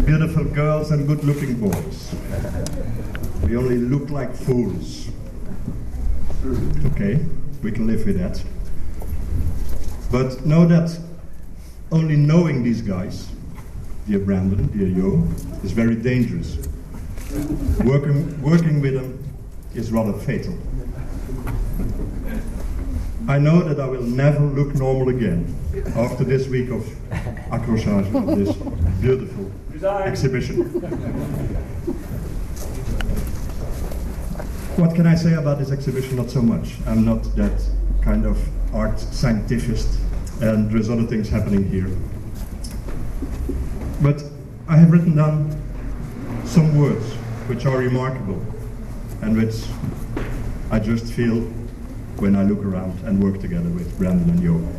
beautiful girls and good-looking boys. We only look like fools. Okay, we can live with that. But know that only knowing these guys, dear Brandon, dear Jo, is very dangerous. Working with them is rather fatal. I know that I will never look normal again after this week of accrochage, of this beautiful exhibition. What can I say about this exhibition? Not so much. I'm not that kind of art scientifist, and there's other things happening here. But I have written down some words which are remarkable and which I just feel when I look around and work together with Brandon and Jo.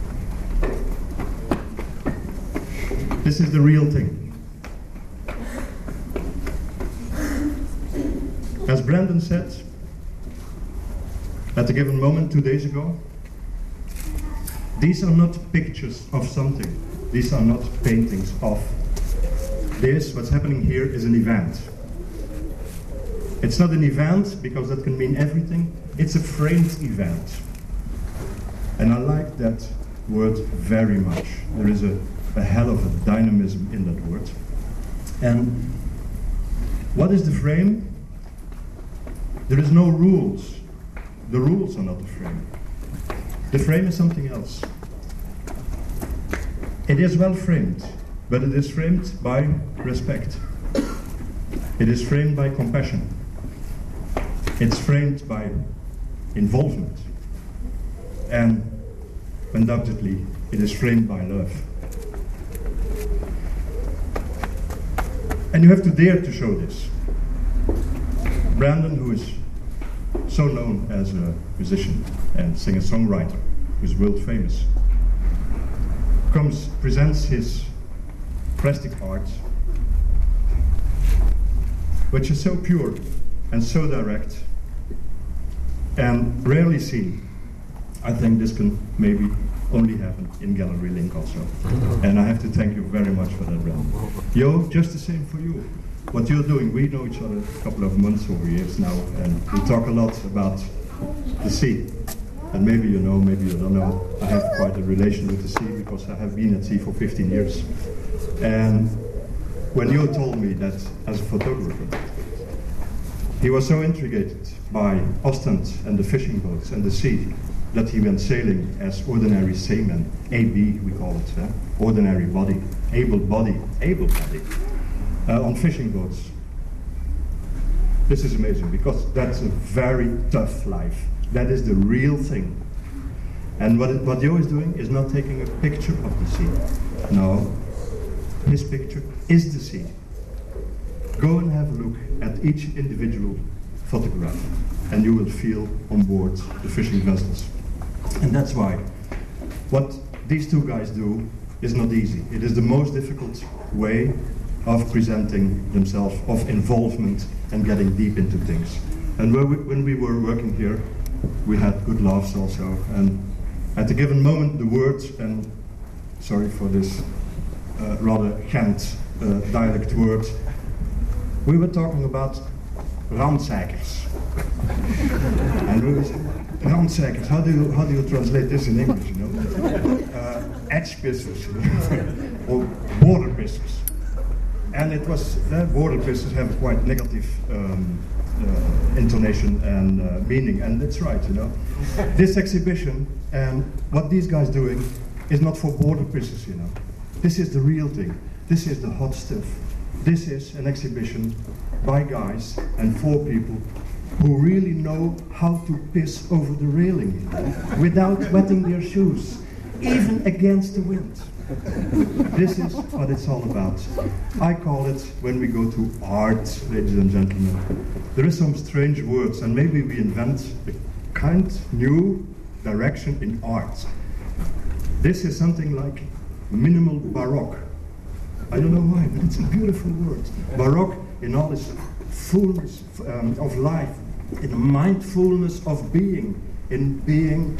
This is the real thing. As Brandon said, at a given moment 2 days ago, these are not pictures of something. These are not paintings of. This, what's happening here, is an event. It's not an event because that can mean everything. It's a framed event. And I like that word very much. There is a hell of a dynamism in that word. And what is the frame? There is no rules. The rules are not the frame. The frame is something else. It is well framed, but it is framed by respect. It is framed by compassion. It's framed by involvement. And undoubtedly, it is framed by love. And you have to dare to show this. Brandon, who is so known as a musician and singer-songwriter, who's world famous, presents his plastic art, which is so pure and so direct and rarely seen. I think this can maybe only happen in Gallery Link also. And I have to thank you very much for that, Brandon. Jo, just the same for you. What you're doing, we know each other a couple of months or years now, and we talk a lot about the sea. And maybe you know, maybe you don't know, I have quite a relation with the sea because I have been at sea for 15 years. And when you told me that as a photographer, he was so intrigued by Ostend and the fishing boats and the sea that he went sailing as ordinary seaman, AB we call it, ordinary body, able body, on fishing boats. This is amazing because that's a very tough life. That is the real thing. And what Jo is doing is not taking a picture of the sea. No, his picture is the sea. Go and have a look at each individual photograph and you will feel on board the fishing vessels. And that's why what these two guys do is not easy. It is the most difficult way of presenting themselves, of involvement and getting deep into things. And when we were working here, we had good laughs also. And at a given moment, the words, and sorry for this rather Ghent dialect word, we were talking about randzeikers. And we were saying, randzeikers, how do you translate this in English, you know? Edge pissers, or border pissers. And it was, border pissers have a quite negative intonation and meaning, and that's right, you know. This exhibition and what these guys doing is not for border pissers, you know. This is the real thing. This is the hot stuff. This is an exhibition by guys and for people who really know how to piss over the railing, you know, without wetting their shoes, even against the wind. This is what it's all about. I call it, when we go to art, ladies and gentlemen, there is some strange words, and maybe we invent a kind new direction in art. This is something like minimal baroque. I don't know why, but it's a beautiful word. Baroque in all its fullness of life, in the mindfulness of being, in being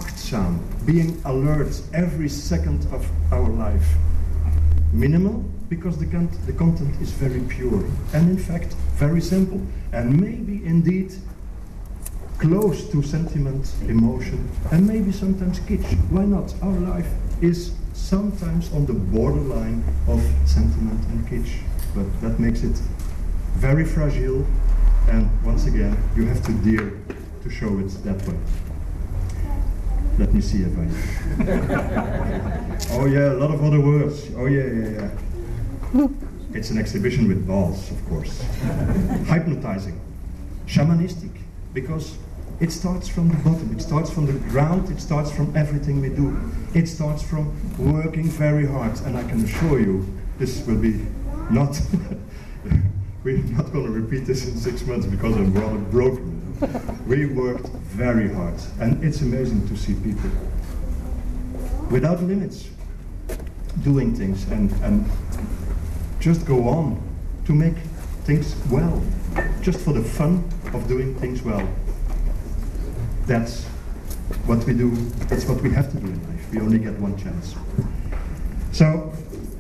achtsam, being alert every second of our life. Minimal, because the content is very pure and in fact very simple and maybe indeed close to sentiment, emotion, and maybe sometimes kitsch. Why not? Our life is sometimes on the borderline of sentiment and kitsch, but that makes it very fragile, and once again you have to dare to show it that way. Let me see if I... Oh yeah, a lot of other words. Oh yeah. It's an exhibition with balls, of course. Hypnotizing. Shamanistic, because it starts from the bottom, it starts from the ground, it starts from everything we do. It starts from working very hard, and I can assure you, this will be not... We're not going to repeat this in 6 months because I'm rather broken. We worked very hard, and it's amazing to see people without limits doing things and just go on to make things well, just for the fun of doing things well. That's what we do, that's what we have to do in life. We only get one chance. So,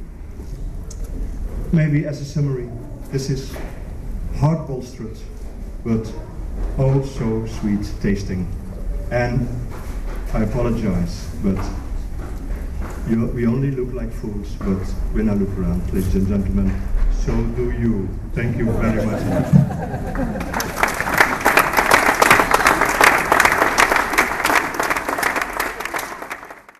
maybe as a summary, this is hard bolstered, but oh so sweet tasting. And I apologize, but we only look like fools, but when I look around, ladies and gentlemen, so do you. Thank you very much.